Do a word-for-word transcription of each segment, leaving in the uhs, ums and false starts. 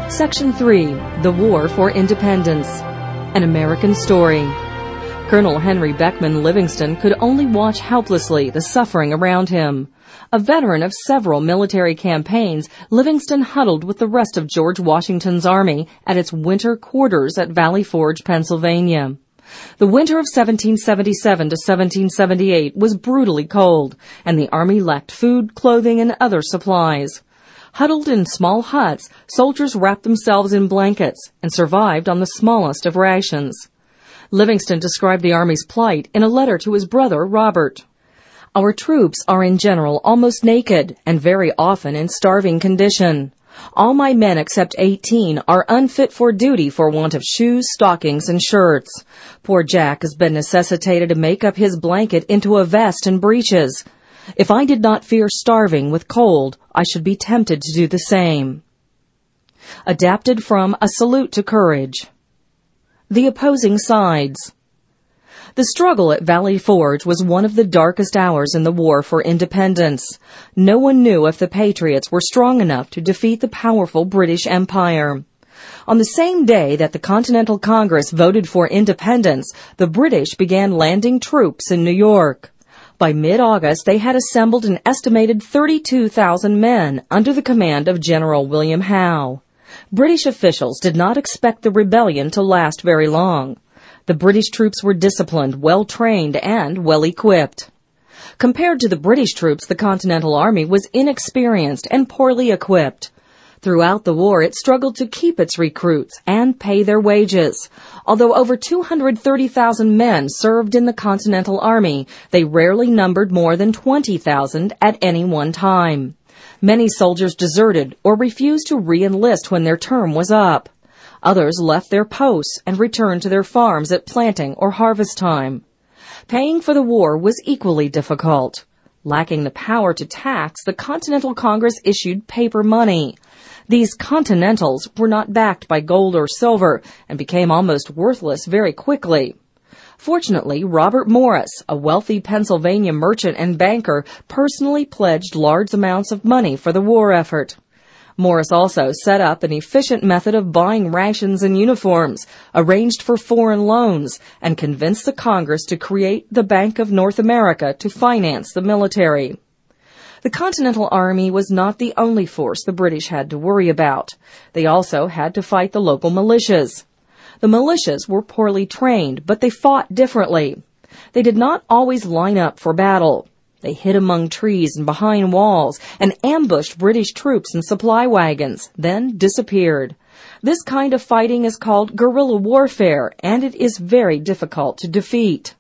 Section three, The War for Independence. An American Story. Colonel Henry Beckman Livingston could only watch helplessly the suffering around him. A veteran of several military campaigns, Livingston huddled with the rest of George Washington's army at its winter quarters at Valley Forge, Pennsylvania. The winter of seventeen seventy-seven to seventeen seventy-eight was brutally cold, and the army lacked food, clothing, and other supplies. Huddled in small huts, soldiers wrapped themselves in blankets and survived on the smallest of rations. Livingston described the army's plight in a letter to his brother, Robert. Our troops are in general almost naked and very often in starving condition. All my men except eighteen are unfit for duty for want of shoes, stockings, and shirts. Poor Jack has been necessitated to make up his blanket into a vest and breeches. If I did not fear starving with cold, I should be tempted to do the same. Adapted from A Salute to Courage. The Opposing Sides. The struggle at Valley Forge was one of the darkest hours in the War for Independence. No one knew if the Patriots were strong enough to defeat the powerful British Empire. On the same day that the Continental Congress voted for independence, the British began landing troops in New York. By mid-August, they had assembled an estimated thirty-two thousand men under the command of General William Howe. British officials did not expect the rebellion to last very long. The British troops were disciplined, well-trained, and well-equipped. Compared to the British troops, the Continental Army was inexperienced and poorly equipped. Throughout the war, it struggled to keep its recruits and pay their wages. Although over two hundred thirty thousand men served in the Continental Army, they rarely numbered more than twenty thousand at any one time. Many soldiers deserted or refused to re-enlist when their term was up. Others left their posts and returned to their farms at planting or harvest time. Paying for the war was equally difficult. Lacking the power to tax, the Continental Congress issued paper money. These Continentals were not backed by gold or silver and became almost worthless very quickly. Fortunately, Robert Morris, a wealthy Pennsylvania merchant and banker, personally pledged large amounts of money for the war effort. Morris also set up an efficient method of buying rations and uniforms, arranged for foreign loans, and convinced the Congress to create the Bank of North America to finance the military. The Continental Army was not the only force the British had to worry about. They also had to fight the local militias. The militias were poorly trained, but they fought differently. They did not always line up for battle. They hid among trees and behind walls and ambushed British troops and supply wagons, then disappeared. This kind of fighting is called guerrilla warfare, and it is very difficult to defeat.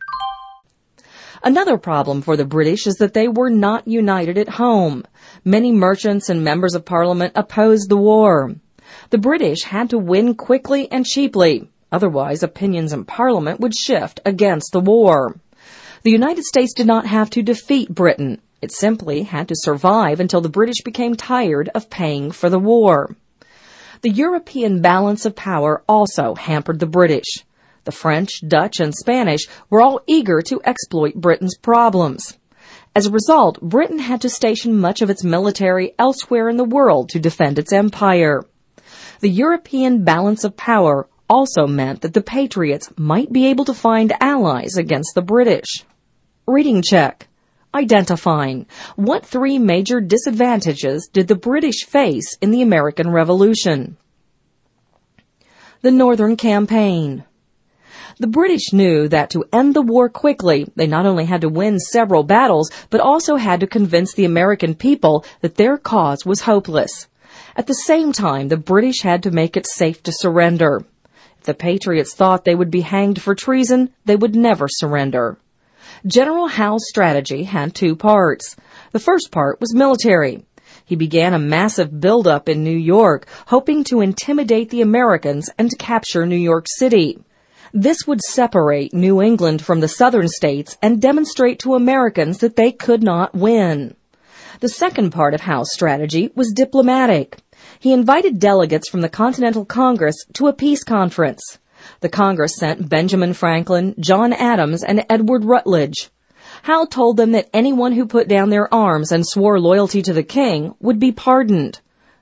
Another problem for the British is that they were not united at home. Many merchants and members of Parliament opposed the war. The British had to win quickly and cheaply, otherwise opinions in Parliament would shift against the war. The United States did not have to defeat Britain. It simply had to survive until the British became tired of paying for the war. The European balance of power also hampered the British. The French, Dutch, and Spanish were all eager to exploit Britain's problems. As a result, Britain had to station much of its military elsewhere in the world to defend its empire. The European balance of power also meant that the Patriots might be able to find allies against the British. Reading check. Identifying. What three major disadvantages did the British face in the American Revolution? The Northern Campaign. The British knew that to end the war quickly, they not only had to win several battles, but also had to convince the American people that their cause was hopeless. At the same time, the British had to make it safe to surrender. If the Patriots thought they would be hanged for treason, they would never surrender. General Howe's strategy had two parts. The first part was military. He began a massive buildup in New York, hoping to intimidate the Americans and to capture New York City. This would separate New England from the southern states and demonstrate to Americans that they could not win. The second part of Howe's strategy was diplomatic. He invited delegates from the Continental Congress to a peace conference. The Congress sent Benjamin Franklin, John Adams, and Edward Rutledge. Howe told them that anyone who put down their arms and swore loyalty to the king would be pardoned.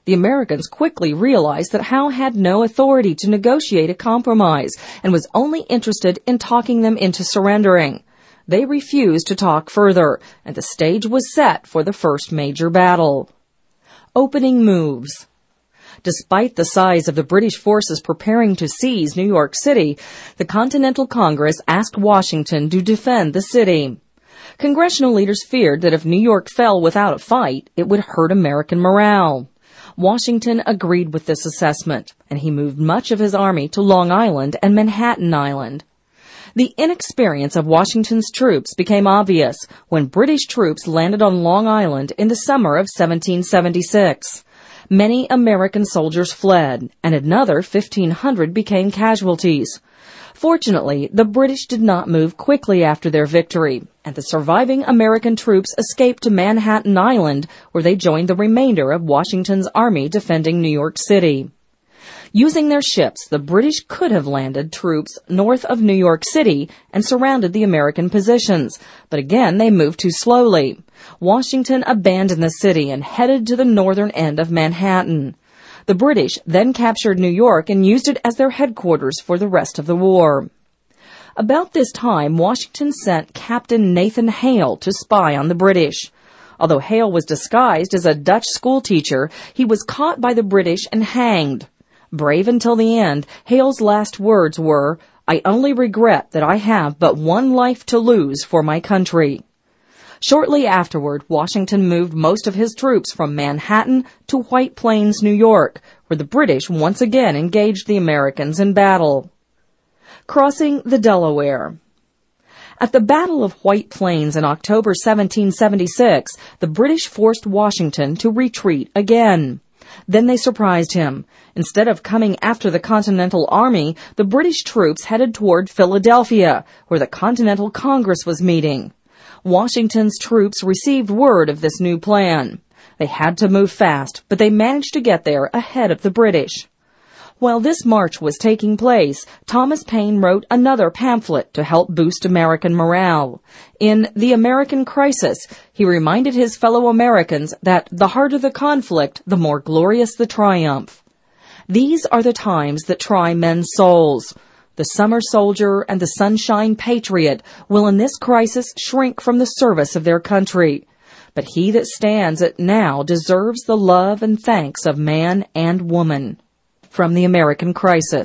The Americans quickly realized that Howe had no authority to negotiate a compromise and was only interested in talking them into surrendering. They refused to talk further, and the stage was set for the first major battle. Opening moves. Despite the size of the British forces preparing to seize New York City, the Continental Congress asked Washington to defend the city. Congressional leaders feared that if New York fell without a fight, it would hurt American morale. Washington agreed with this assessment, and he moved much of his army to Long Island and Manhattan Island. The inexperience of Washington's troops became obvious when British troops landed on Long Island in the summer of seventeen seventy-six. Many American soldiers fled, and another fifteen hundred became casualties. Fortunately, the British did not move quickly after their victory, and the surviving American troops escaped to Manhattan Island, where they joined the remainder of Washington's army defending New York City. Using their ships, the British could have landed troops north of New York City and surrounded the American positions, but again they moved too slowly. Washington abandoned the city and headed to the northern end of Manhattan. The British then captured New York and used it as their headquarters for the rest of the war. About this time, Washington sent Captain Nathan Hale to spy on the British. Although Hale was disguised as a Dutch schoolteacher, he was caught by the British and hanged. Brave until the end, Hale's last words were, "I only regret that I have but one life to lose for my country." Shortly afterward, Washington moved most of his troops from Manhattan to White Plains, New York, where the British once again engaged the Americans in battle. Crossing the Delaware. At the Battle of White Plains in October seventeen seventy-six, the British forced Washington to retreat again. Then they surprised him. Instead of coming after the Continental Army, the British troops headed toward Philadelphia, where the Continental Congress was meeting. Washington's troops received word of this new plan. They had to move fast, but they managed to get there ahead of the British. While this march was taking place, Thomas Paine wrote another pamphlet to help boost American morale. In The American Crisis, he reminded his fellow Americans that the harder the conflict, the more glorious the triumph. These are the times that try men's souls. The summer soldier and the sunshine patriot will in this crisis shrink from the service of their country. But he that stands it now deserves the love and thanks of man and woman. From The American Crisis.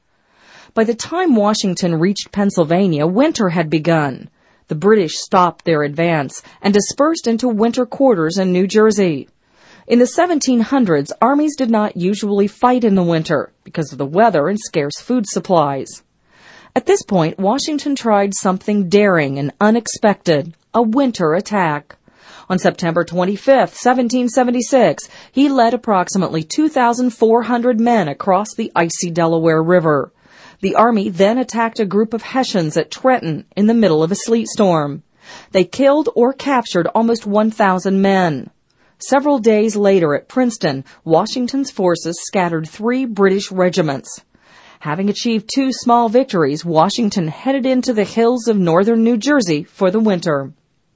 By the time Washington reached Pennsylvania, winter had begun. The British stopped their advance and dispersed into winter quarters in New Jersey. In the seventeen hundreds, armies did not usually fight in the winter because of the weather and scarce food supplies. At this point, Washington tried something daring and unexpected, a winter attack. On September twenty-fifth, seventeen seventy-six, he led approximately two thousand four hundred men across the icy Delaware River. The army then attacked a group of Hessians at Trenton in the middle of a sleet storm. They killed or captured almost one thousand men. Several days later at Princeton, Washington's forces scattered three British regiments. Having achieved two small victories, Washington headed into the hills of northern New Jersey for the winter.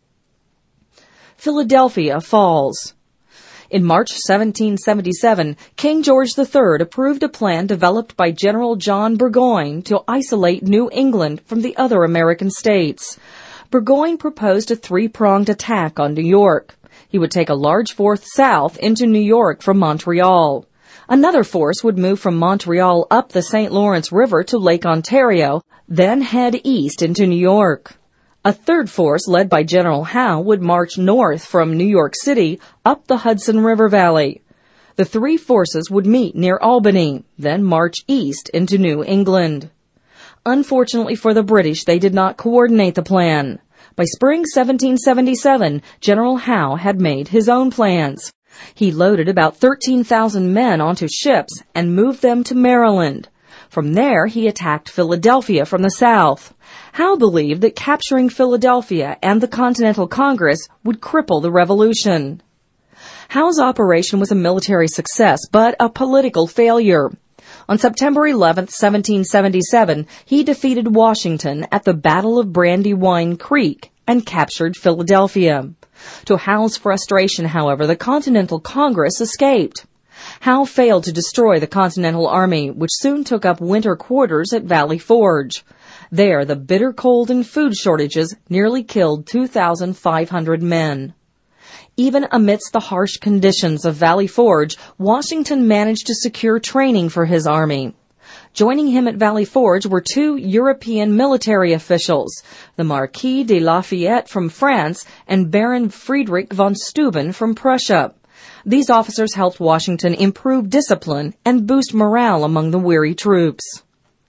Philadelphia falls. In March seventeen seventy-seven, King George the Third approved a plan developed by General John Burgoyne to isolate New England from the other American states. Burgoyne proposed a three-pronged attack on New York. He would take a large force south into New York from Montreal. Another force would move from Montreal up the Saint Lawrence River to Lake Ontario, then head east into New York. A third force, led by General Howe, would march north from New York City up the Hudson River Valley. The three forces would meet near Albany, then march east into New England. Unfortunately for the British, they did not coordinate the plan. By spring seventeen seventy-seven, General Howe had made his own plans. He loaded about thirteen thousand men onto ships and moved them to Maryland. From there, he attacked Philadelphia from the south. Howe believed that capturing Philadelphia and the Continental Congress would cripple the revolution. Howe's operation was a military success, but a political failure. On September eleventh, seventeen seventy-seven, he defeated Washington at the Battle of Brandywine Creek and captured Philadelphia. To Howe's frustration, however, the Continental Congress escaped. Howe failed to destroy the Continental Army, which soon took up winter quarters at Valley Forge. There, the bitter cold and food shortages nearly killed two thousand five hundred men. Even amidst the harsh conditions of Valley Forge, Washington managed to secure training for his army. Joining him at Valley Forge were two European military officials, the Marquis de Lafayette from France and Baron Friedrich von Steuben from Prussia. These officers helped Washington improve discipline and boost morale among the weary troops.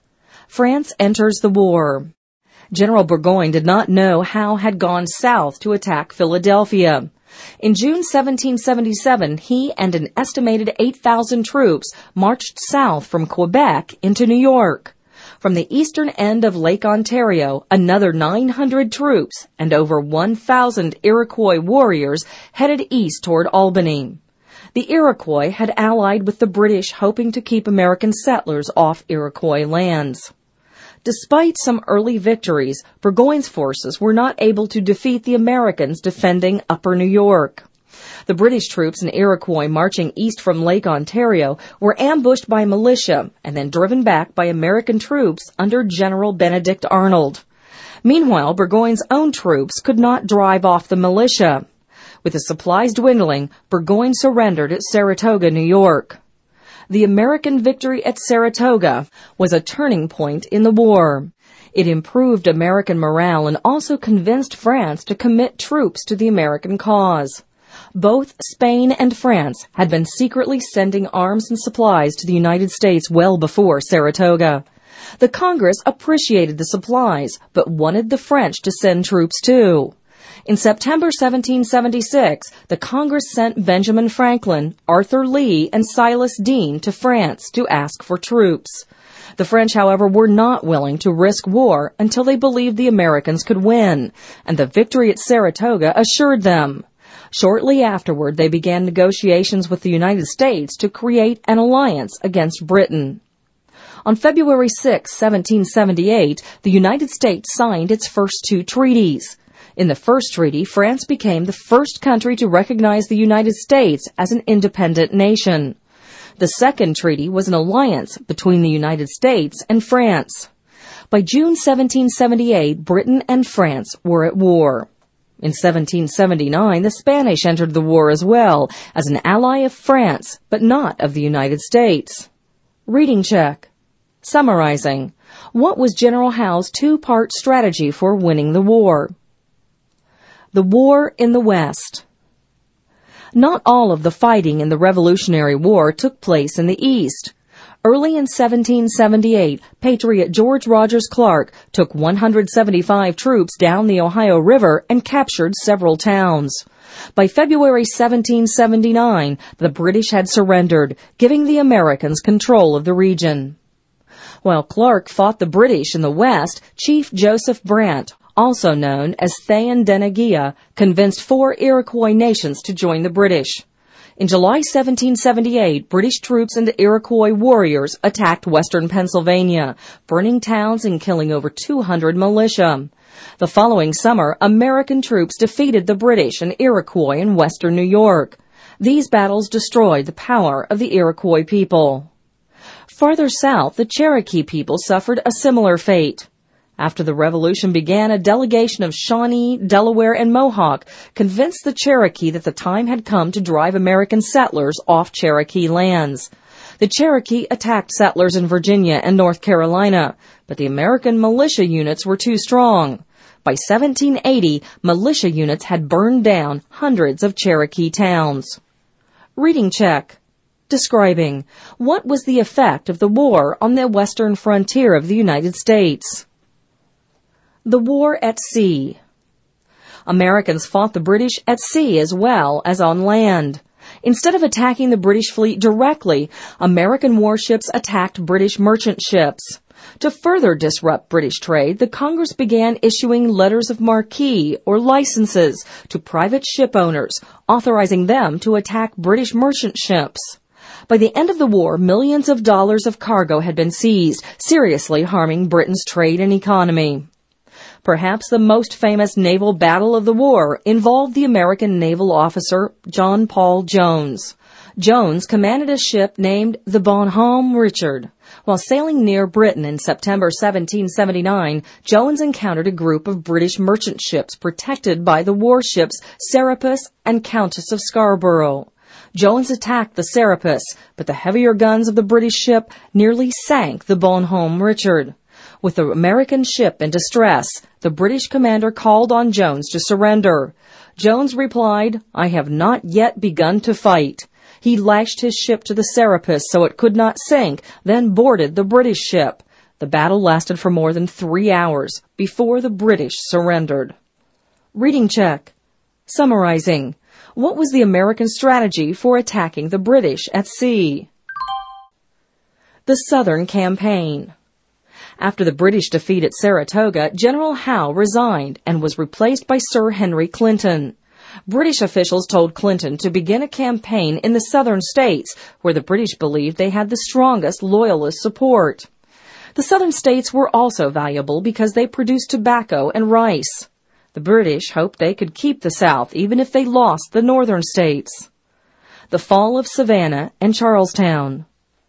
France enters the war. General Burgoyne did not know Howe had gone south to attack Philadelphia. In June seventeen seventy-seven, he and an estimated eight thousand troops marched south from Quebec into New York. From the eastern end of Lake Ontario, another nine hundred troops and over one thousand Iroquois warriors headed east toward Albany. The Iroquois had allied with the British, hoping to keep American settlers off Iroquois lands. Despite some early victories, Burgoyne's forces were not able to defeat the Americans defending Upper New York. The British troops and Iroquois marching east from Lake Ontario were ambushed by militia and then driven back by American troops under General Benedict Arnold. Meanwhile, Burgoyne's own troops could not drive off the militia. With the supplies dwindling, Burgoyne surrendered at Saratoga, New York. The American victory at Saratoga was a turning point in the war. It improved American morale and also convinced France to commit troops to the American cause. Both Spain and France had been secretly sending arms and supplies to the United States well before Saratoga. The Congress appreciated the supplies, but wanted the French to send troops too. In September seventeen seventy-six, the Congress sent Benjamin Franklin, Arthur Lee, and Silas Deane to France to ask for troops. The French, however, were not willing to risk war until they believed the Americans could win, and the victory at Saratoga assured them. Shortly afterward, they began negotiations with the United States to create an alliance against Britain. On February sixth, seventeen seventy-eight, the United States signed its first two treaties. In the first treaty, France became the first country to recognize the United States as an independent nation. The second treaty was an alliance between the United States and France. By June seventeen seventy-eight, Britain and France were at war. In seventeen seventy-nine, the Spanish entered the war as well, as an ally of France, but not of the United States. Reading check. Summarizing. What was General Howe's two-part strategy for winning the war? The War in the West. Not all of the fighting in the Revolutionary War took place in the East. Early in seventeen seventy-eight, Patriot George Rogers Clark took one hundred seventy-five troops down the Ohio River and captured several towns. By February seventeen seventy-nine, the British had surrendered, giving the Americans control of the region. While Clark fought the British in the West, Chief Joseph Brant, also known as Thayendanegea, convinced four Iroquois nations to join the British. In July seventeen seventy-eight, British troops and Iroquois warriors attacked western Pennsylvania, burning towns and killing over two hundred militia. The following summer, American troops defeated the British and Iroquois in western New York. These battles destroyed the power of the Iroquois people. Farther south, the Cherokee people suffered a similar fate. After the Revolution began, a delegation of Shawnee, Delaware, and Mohawk convinced the Cherokee that the time had come to drive American settlers off Cherokee lands. The Cherokee attacked settlers in Virginia and North Carolina, but the American militia units were too strong. By seventeen eighty, militia units had burned down hundreds of Cherokee towns. Reading check. Describing. What was the effect of the war on the western frontier of the United States? The War at Sea. Americans fought the British at sea as well as on land. Instead of attacking the British fleet directly, American warships attacked British merchant ships. To further disrupt British trade, the Congress began issuing letters of marque or licenses to private ship owners, authorizing them to attack British merchant ships. By the end of the war, millions of dollars of cargo had been seized, seriously harming Britain's trade and economy. Perhaps the most famous naval battle of the war involved the American naval officer John Paul Jones. Jones commanded a ship named the Bonhomme Richard. While sailing near Britain in September seventeen seventy-nine, Jones encountered a group of British merchant ships protected by the warships Serapis and Countess of Scarborough. Jones attacked the Serapis, but the heavier guns of the British ship nearly sank the Bonhomme Richard. With the American ship in distress, the British commander called on Jones to surrender. Jones replied, "I have not yet begun to fight." He lashed his ship to the Serapis so it could not sink, then boarded the British ship. The battle lasted for more than three hours before the British surrendered. Reading check. Summarizing. What was the American strategy for attacking the British at sea? The Southern Campaign. After the British defeat at Saratoga, General Howe resigned and was replaced by Sir Henry Clinton. British officials told Clinton to begin a campaign in the southern states, where the British believed they had the strongest loyalist support. The southern states were also valuable because they produced tobacco and rice. The British hoped they could keep the South even if they lost the northern states. The fall of Savannah and Charlestown.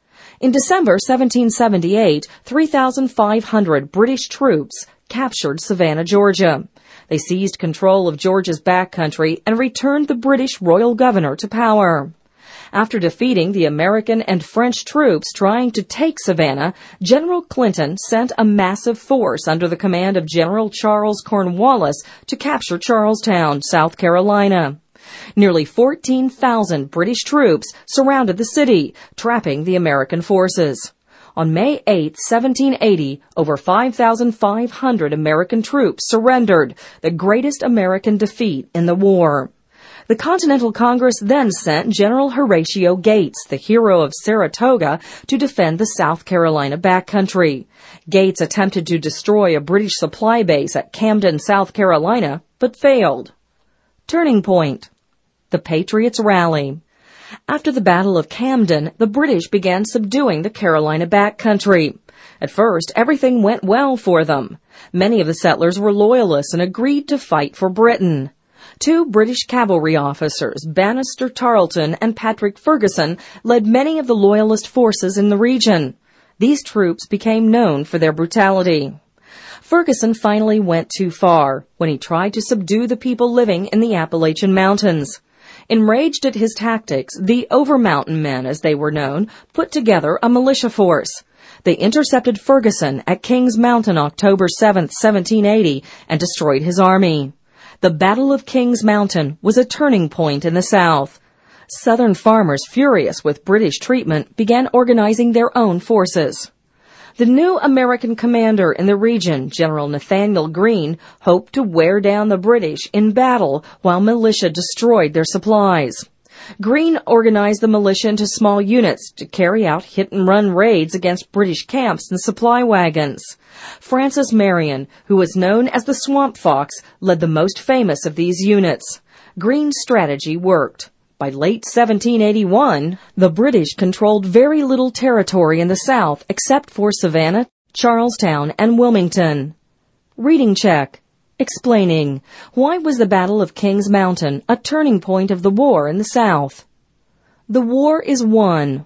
In December seventeen seventy-eight, three thousand five hundred British troops captured Savannah, Georgia. They seized control of Georgia's backcountry and returned the British royal governor to power. After defeating the American and French troops trying to take Savannah, General Clinton sent a massive force under the command of General Charles Cornwallis to capture Charlestown, South Carolina. Nearly fourteen thousand British troops surrounded the city, trapping the American forces. On May eighth, seventeen eighty, over five thousand five hundred American troops surrendered, the greatest American defeat in the war. The Continental Congress then sent General Horatio Gates, the hero of Saratoga, to defend the South Carolina backcountry. Gates attempted to destroy a British supply base at Camden, South Carolina, but failed. Turning point. The Patriots rally. After the Battle of Camden, the British began subduing the Carolina backcountry. At first, everything went well for them. Many of the settlers were loyalists and agreed to fight for Britain. Two British cavalry officers, Banastre Tarleton and Patrick Ferguson, led many of the loyalist forces in the region. These troops became known for their brutality. Ferguson finally went too far when he tried to subdue the people living in the Appalachian Mountains. Enraged at his tactics, the Over-Mountain Men, as they were known, put together a militia force. They intercepted Ferguson at Kings Mountain October seventh, seventeen eighty, and destroyed his army. The Battle of Kings Mountain was a turning point in the South. Southern farmers, furious with British treatment, began organizing their own forces. The new American commander in the region, General Nathanael Greene, hoped to wear down the British in battle while militia destroyed their supplies. Greene organized the militia into small units to carry out hit-and-run raids against British camps and supply wagons. Francis Marion, who was known as the Swamp Fox, led the most famous of these units. Greene's strategy worked. By late seventeen eighty-one, the British controlled very little territory in the South except for Savannah, Charlestown, and Wilmington. Reading check. Explaining. Why was the Battle of Kings Mountain a turning point of the war in the South? The war is won.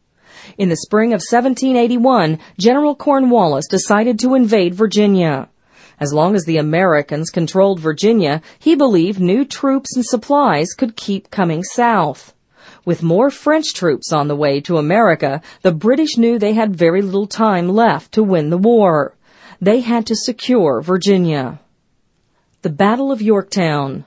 In the spring of seventeen eighty-one, General Cornwallis decided to invade Virginia. As long as the Americans controlled Virginia, he believed new troops and supplies could keep coming south. With more French troops on the way to America, the British knew they had very little time left to win the war. They had to secure Virginia. The Battle of Yorktown.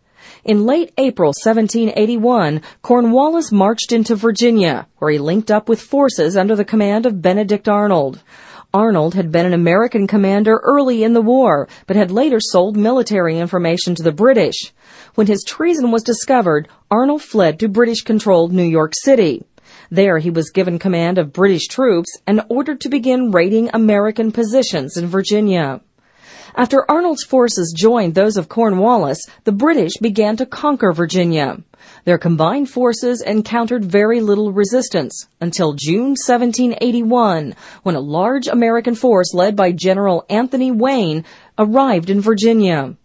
In late April seventeen eighty-one, Cornwallis marched into Virginia, where he linked up with forces under the command of Benedict Arnold. Arnold had been an American commander early in the war, but had later sold military information to the British. When his treason was discovered, Arnold fled to British-controlled New York City. There he was given command of British troops and ordered to begin raiding American positions in Virginia. After Arnold's forces joined those of Cornwallis, the British began to conquer Virginia. Their combined forces encountered very little resistance until June seventeen eighty-one, when a large American force led by General Anthony Wayne arrived in Virginia.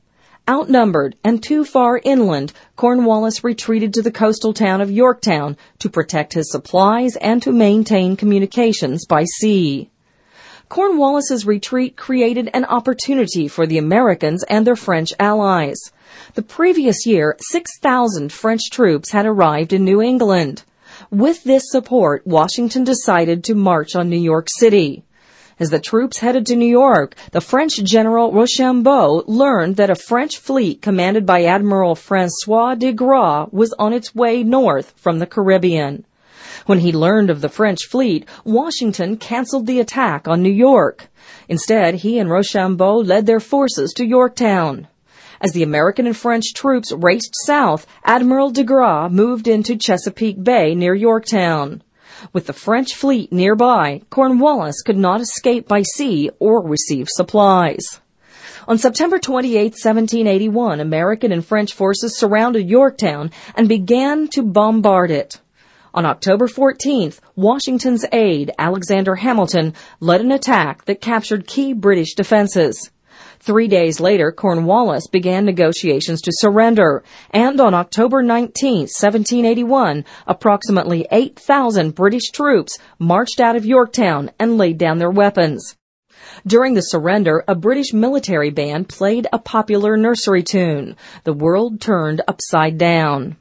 Outnumbered and too far inland, Cornwallis retreated to the coastal town of Yorktown to protect his supplies and to maintain communications by sea. Cornwallis's retreat created an opportunity for the Americans and their French allies. The previous year, six thousand French troops had arrived in New England. With this support, Washington decided to march on New York City. As the troops headed to New York, the French General Rochambeau learned that a French fleet commanded by Admiral François de Grasse was on its way north from the Caribbean. When he learned of the French fleet, Washington canceled the attack on New York. Instead, he and Rochambeau led their forces to Yorktown. As the American and French troops raced south, Admiral de Grasse moved into Chesapeake Bay near Yorktown. With the French fleet nearby, Cornwallis could not escape by sea or receive supplies. On September twenty-eighth, seventeen eighty-one, American and French forces surrounded Yorktown and began to bombard it. On October fourteenth, Washington's aide, Alexander Hamilton, led an attack that captured key British defenses. Three days later, Cornwallis began negotiations to surrender, and on October nineteenth, seventeen eighty-one, approximately eight thousand British troops marched out of Yorktown and laid down their weapons. During the surrender, a British military band played a popular nursery tune, "The World Turned Upside Down."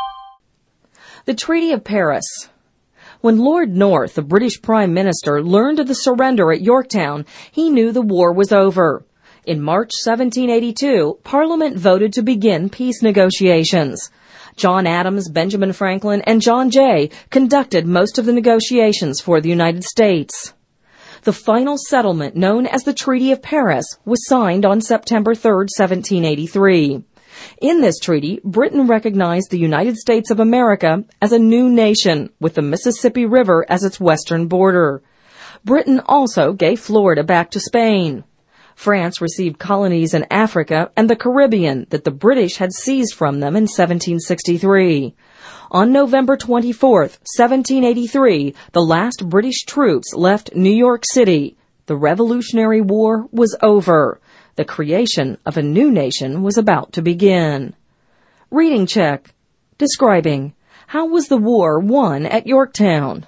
The Treaty of Paris. When Lord North, the British Prime Minister, learned of the surrender at Yorktown, he knew the war was over. In March seventeen eighty-two, Parliament voted to begin peace negotiations. John Adams, Benjamin Franklin, and John Jay conducted most of the negotiations for the United States. The final settlement, known as the Treaty of Paris, was signed on September third, seventeen eighty-three. In this treaty, Britain recognized the United States of America as a new nation, with the Mississippi River as its western border. Britain also gave Florida back to Spain. France received colonies in Africa and the Caribbean that the British had seized from them in seventeen sixty-three. On November twenty-fourth, seventeen eighty-three, the last British troops left New York City. The Revolutionary War was over. The creation of a new nation was about to begin. Reading check. Describing. How was the war won at Yorktown?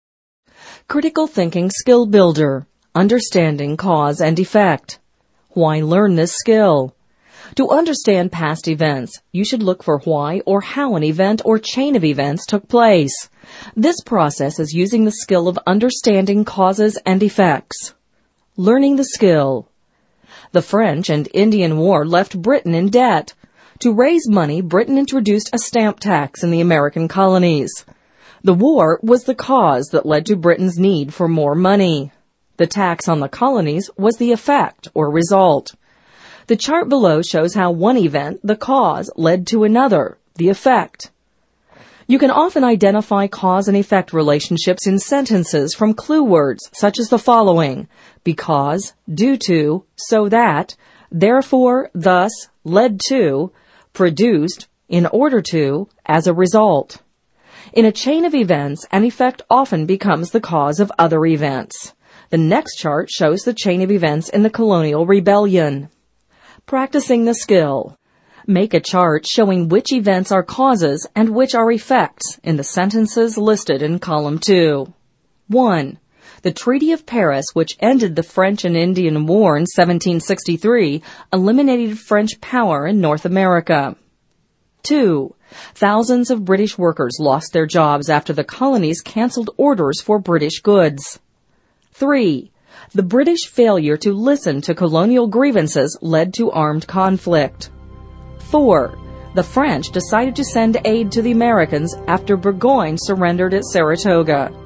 Critical thinking skill builder. Understanding cause and effect. Why learn this skill? To understand past events, you should look for why or how an event or chain of events took place. This process is using the skill of understanding causes and effects. Learning the skill. The French and Indian War left Britain in debt. To raise money, Britain introduced a stamp tax in the American colonies. The war was the cause that led to Britain's need for more money. The tax on the colonies was the effect or result. The chart below shows how one event, the cause, led to another, the effect. You can often identify cause and effect relationships in sentences from clue words such as the following: because, due to, so that, therefore, thus, led to, produced, in order to, as a result. In a chain of events, an effect often becomes the cause of other events. The next chart shows the chain of events in the Colonial Rebellion. Practicing the skill. Make a chart showing which events are causes and which are effects in the sentences listed in column two. one. The Treaty of Paris, which ended the French and Indian War in seventeen sixty-three, eliminated French power in North America. two. Thousands of British workers lost their jobs after the colonies canceled orders for British goods. three. The British failure to listen to colonial grievances led to armed conflict. four. The French decided to send aid to the Americans after Burgoyne surrendered at Saratoga.